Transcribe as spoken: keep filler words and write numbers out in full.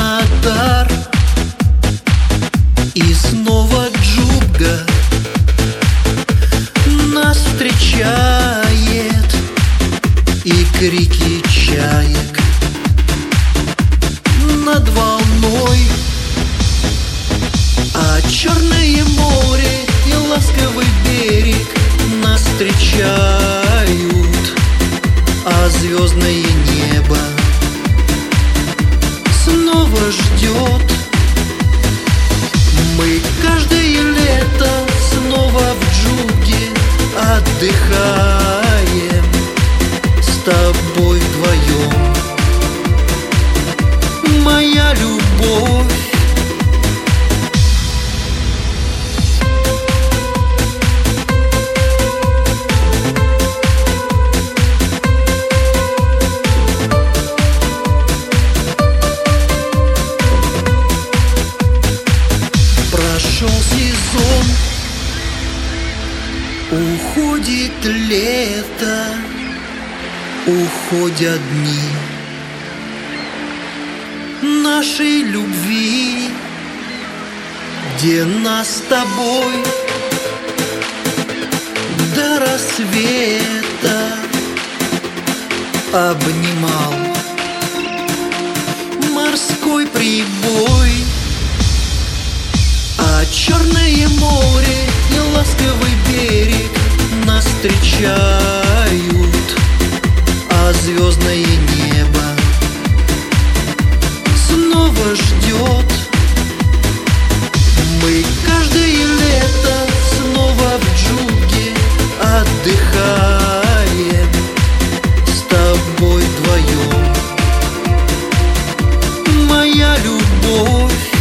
Краснодар. И снова Джуга нас встречает, и крики чаек над волной. А Черное море и ласковый берег нас встречают, а звездное небо снова ждет. Мы каждое лето снова в Джуге отдыхаем с тобой вдвоем, моя любовь. Прошел сезон, уходит лето, уходят дни нашей любви, где нас с тобой до рассвета обнимал морской прибой. А Черное море и ласковый берег нас встречают, а звездное небо снова ждет. Мы каждое лето снова в Джуге отдыхаем с тобой вдвоем, моя любовь.